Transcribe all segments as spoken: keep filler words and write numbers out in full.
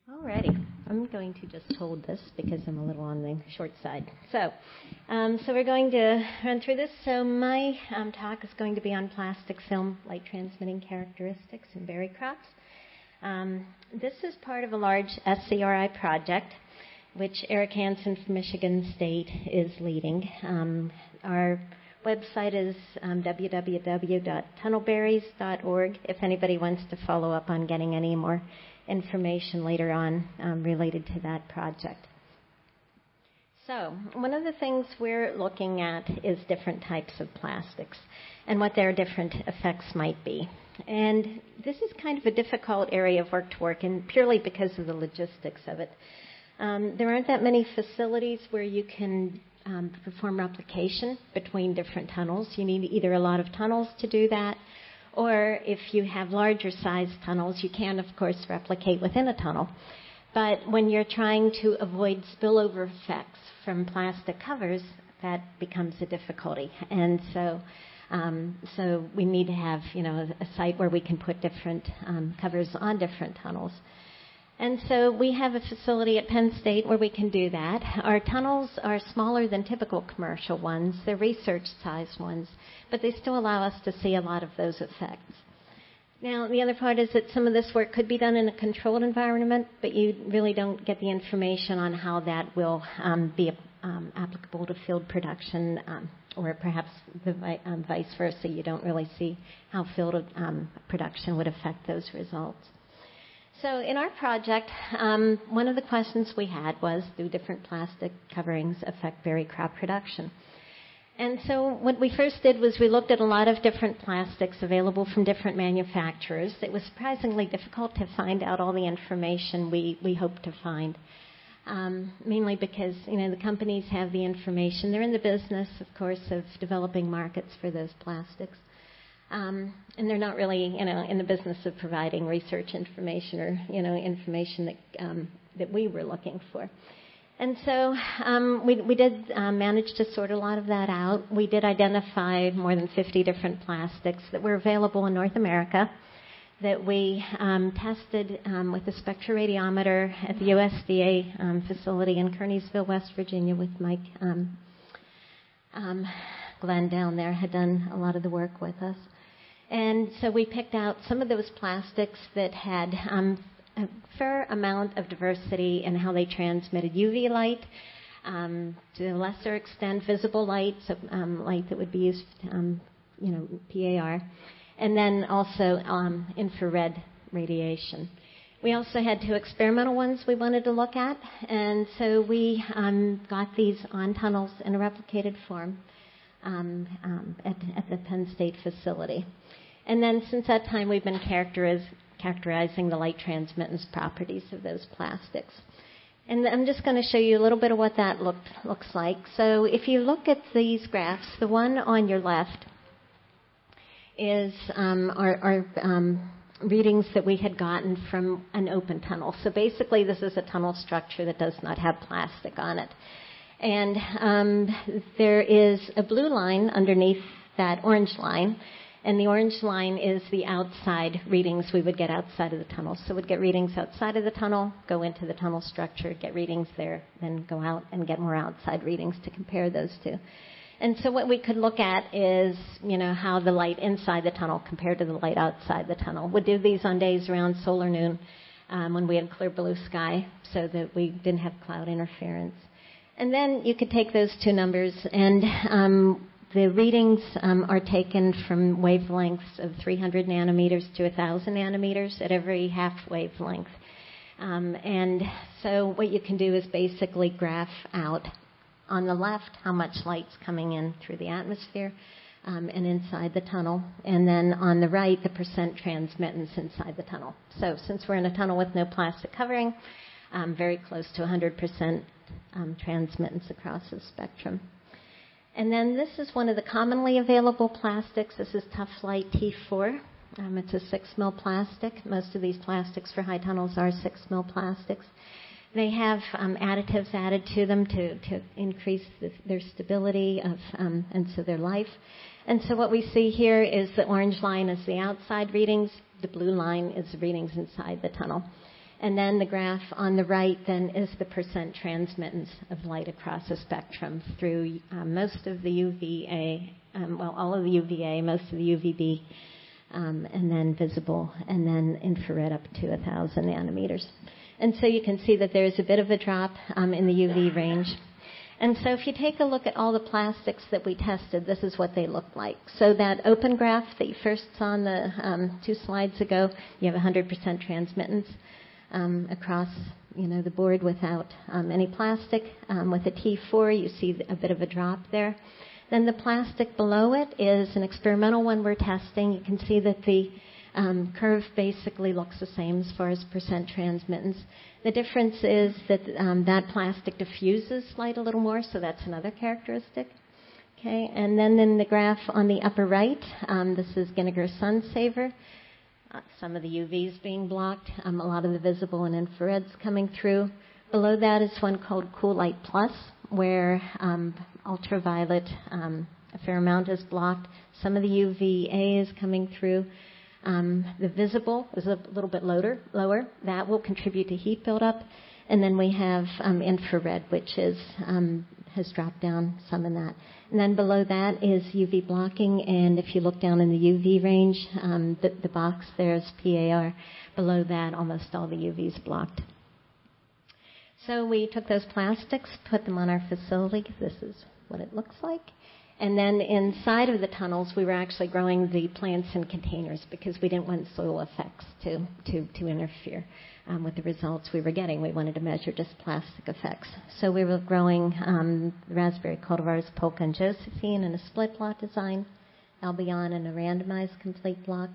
Alrighty, I'm going to just hold this because I'm a little on the short side. So, um, so we're going to run through this. So my um, talk is going to be on plastic film light transmitting characteristics in berry crops. Um, this is part of a large S C R I project, which Eric Hansen from Michigan State is leading. Um, our website is um, w w w dot tunnelberries dot org if anybody wants to follow up on getting any more information later on um, related to that project. So one of the things we're looking at is different types of plastics and what their different effects might be. And this is kind of a difficult area of work to work in purely because of the logistics of it. Um, there aren't that many facilities where you can um, perform replication between different tunnels. You need either a lot of tunnels to do that, or if you have larger sized tunnels, you can, of course, replicate within a tunnel. But when you're trying to avoid spillover effects from plastic covers, that becomes a difficulty. And so um, so we need to have, you know, a site where we can put different um, covers on different tunnels. And so we have a facility at Penn State where we can do that. Our tunnels are smaller than typical commercial ones. They're research-sized ones, but they still allow us to see a lot of those effects. Now, the other part is that some of this work could be done in a controlled environment, but you really don't get the information on how that will um, be um, applicable to field production, um, or perhaps the vi- um, vice versa. You don't really see how field um, production would affect those results. So in our project, um, one of the questions we had was, do different plastic coverings affect berry crop production? And so what we first did was we looked at a lot of different plastics available from different manufacturers. It was surprisingly difficult to find out all the information we, we hoped to find, um, mainly because, you know, the companies have the information. They're in the business, of course, of developing markets for those plastics. Um, and they're not really, you know, in the business of providing research information or, you know, information that um, that we were looking for. And so um, we, we did uh, manage to sort a lot of that out. We did identify more than fifty different plastics that were available in North America that we um, tested um, with a spectroradiometer at the U S D A um, facility in Kearneysville, West Virginia, with Mike um, um, Glenn down there had done a lot of the work with us. And so we picked out some of those plastics that had um, a fair amount of diversity in how they transmitted U V light, um, to a lesser extent visible light, so um, light that would be used, um, you know, P A R, and then also um, infrared radiation. We also had two experimental ones we wanted to look at, and so we um, got these on tunnels in a replicated form um, um, at, at the Penn State facility. And then since that time, we've been characteriz- characterizing the light transmittance properties of those plastics. And I'm just going to show you a little bit of what that looked, looks like. So if you look at these graphs, the one on your left is um, our, our um, readings that we had gotten from an open tunnel. So basically, this is a tunnel structure that does not have plastic on it. And um, there is a blue line underneath that orange line. And the orange line is the outside readings we would get outside of the tunnel. So we'd get readings outside of the tunnel, go into the tunnel structure, get readings there, then go out and get more outside readings to compare those two. And so what we could look at is, you know, how the light inside the tunnel compared to the light outside the tunnel. We'd do these on days around solar noon um, when we had clear blue sky so that we didn't have cloud interference. And then you could take those two numbers and um, the readings um, are taken from wavelengths of three hundred nanometers to one thousand nanometers at every half wavelength. Um, and so what you can do is basically graph out on the left how much light's coming in through the atmosphere um, and inside the tunnel. And then on the right, the percent transmittance inside the tunnel. So since we're in a tunnel with no plastic covering, um, very close to one hundred percent um, transmittance across the spectrum. And then this is one of the commonly available plastics. This is Tuf-Lite T four. Um, it's a six mil plastic. Most of these plastics for high tunnels are six mil plastics. They have um, additives added to them to, to increase the, their stability of, um, and so their life. And so what we see here is the orange line is the outside readings. The blue line is the readings inside the tunnel. And then the graph on the right then is the percent transmittance of light across the spectrum through um, most of the U V A, um, well, all of the U V A, most of the U V B, um, and then visible, and then infrared up to one thousand nanometers. And so you can see that there's a bit of a drop um, in the U V range. And so if you take a look at all the plastics that we tested, this is what they look like. So that open graph that you first saw on the um, two slides ago, you have one hundred percent transmittance um, across, you know, the board without um, any plastic. Um, with the T four, you see a bit of a drop there. Then the plastic below it is an experimental one we're testing. You can see that the um, curve basically looks the same as far as percent transmittance. The difference is that um, that plastic diffuses light a little more, so that's another characteristic. Okay, and then in the graph on the upper right, um, this is Ginniger Sun Saver. Uh, some of the U Vs being blocked, um, a lot of the visible and infrareds coming through. Below that is one called Cool Light Plus, where um, ultraviolet, um, a fair amount is blocked. Some of the U V A is coming through. Um, the visible is a little bit lower, lower. That will contribute to heat buildup. And then we have um, infrared, which is um, has dropped down some in that. And then below that is U V blocking. And if you look down in the U V range, um, the, the box there is P A R. Below that, almost all the U Vs blocked. So we took those plastics, put them on our facility. This is what it looks like. And then inside of the tunnels, we were actually growing the plants in containers because we didn't want soil effects to, to, to interfere um, with the results we were getting. We wanted to measure just plastic effects. So we were growing um, raspberry cultivars, Polka and Josephine, in a split plot design, Albion in a randomized complete block.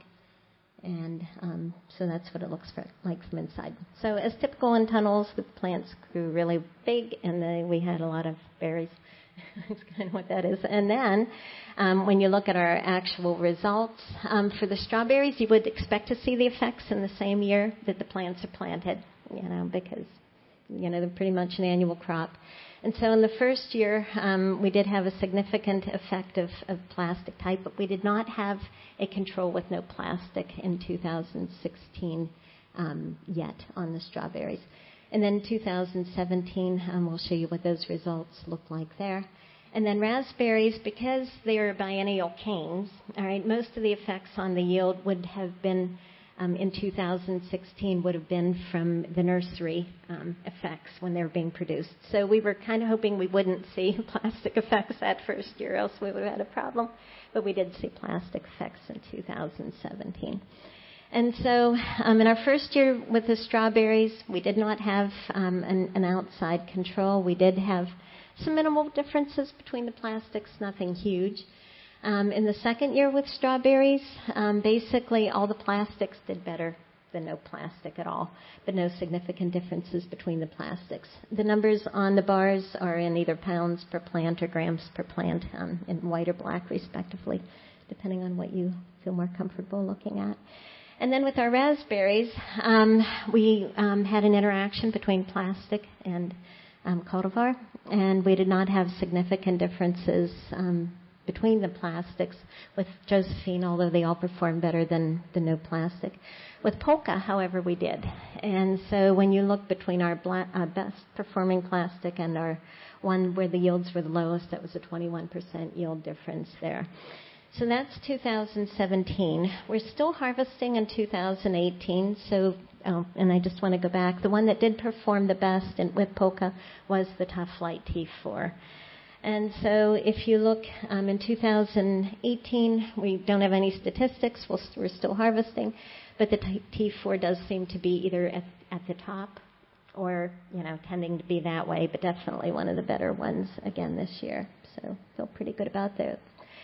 And um, so that's what it looks for, like from inside. So as typical in tunnels, the plants grew really big, and they, we had a lot of berries. That's kind of what that is. And then um, when you look at our actual results um, for the strawberries, you would expect to see the effects in the same year that the plants are planted, you know, because, you know, they're pretty much an annual crop. And so in the first year, um, we did have a significant effect of, of plastic type, but we did not have a control with no plastic in two thousand sixteen um, yet on the strawberries. And then two thousand seventeen, um, we'll show you what those results look like there. And then raspberries, because they are biennial canes, all right, most of the effects on the yield would have been, um, in two thousand sixteen, would have been from the nursery um, effects when they were being produced. So we were kind of hoping we wouldn't see plastic effects that first year, else we would have had a problem. But we did see plastic effects in two thousand seventeen. And so um, in our first year with the strawberries, we did not have um, an, an outside control. We did have some minimal differences between the plastics, nothing huge. Um, in the second year with strawberries, um, basically all the plastics did better than no plastic at all, but no significant differences between the plastics. The numbers on the bars are in either pounds per plant or grams per plant, um, in white or black respectively, depending on what you feel more comfortable looking at. And then with our raspberries, um, we um, had an interaction between plastic and um, cultivar, and we did not have significant differences um, between the plastics with Josephine, although they all performed better than the no plastic. With Polka, however, we did. And so when you look between our bla- uh, best performing plastic and our one where the yields were the lowest, that was a twenty-one percent yield difference there. So that's two thousand seventeen. We're still harvesting in two thousand eighteen. So, oh, and I just want to go back. The one that did perform the best in, with Polka was the Tough Light T four. And so if you look um, in two thousand eighteen, we don't have any statistics. We'll, we're still harvesting. But the T four does seem to be either at, at the top or, you know, tending to be that way, but definitely one of the better ones again this year. So feel pretty good about that.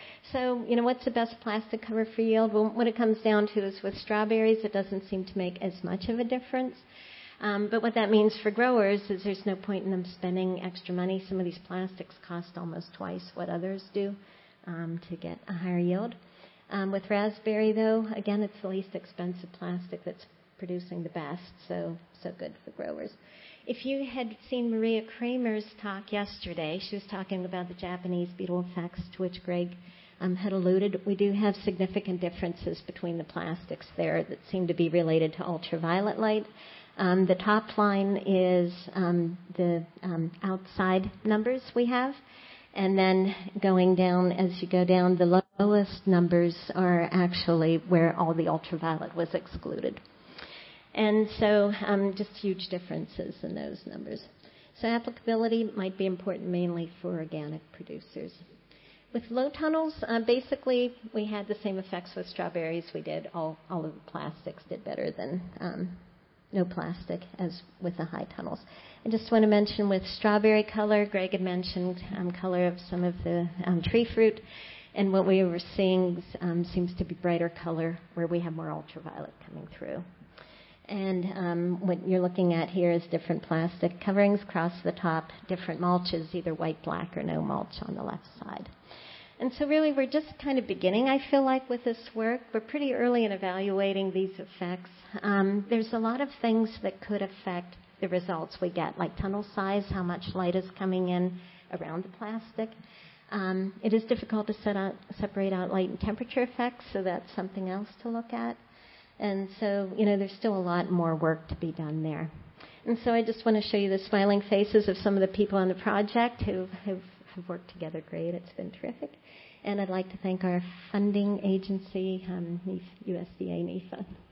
So, you know, what's the best plastic cover for yield? Well, what it comes down to is with strawberries, it doesn't seem to make as much of a difference. Um, but what that means for growers is there's no point in them spending extra money. Some of these plastics cost almost twice what others do um, to get a higher yield. Um, with raspberry, though, again, it's the least expensive plastic that's producing the best, so so good for growers. If you had seen Maria Kramer's talk yesterday, she was talking about the Japanese beetle effects to which Greg um, had alluded. We do have significant differences between the plastics there that seem to be related to ultraviolet light. Um, the top line is um, the um, outside numbers we have. And then going down, as you go down, the lowest numbers are actually where all the ultraviolet was excluded. And so um, just huge differences in those numbers. So applicability might be important mainly for organic producers. With low tunnels, uh, basically we had the same effects with strawberries we did. All, all of the plastics did better than um, no plastic as with the high tunnels. I just want to mention with strawberry color, Greg had mentioned um, color of some of the um, tree fruit. And what we were seeing um, seems to be brighter color where we have more ultraviolet coming through. And um, what you're looking at here is different plastic coverings across the top, different mulches, either white, black, or no mulch on the left side. And so really we're just kind of beginning, I feel like, with this work. We're pretty early in evaluating these effects. Um, there's a lot of things that could affect the results we get, like tunnel size, how much light is coming in around the plastic. Um, it is difficult to set out, separate out light and temperature effects, so that's something else to look at. And so, you know, there's still a lot more work to be done there. And so I just want to show you the smiling faces of some of the people on the project who have, have worked together great. It's been terrific. And I'd like to thank our funding agency, um, U S D A NIFA.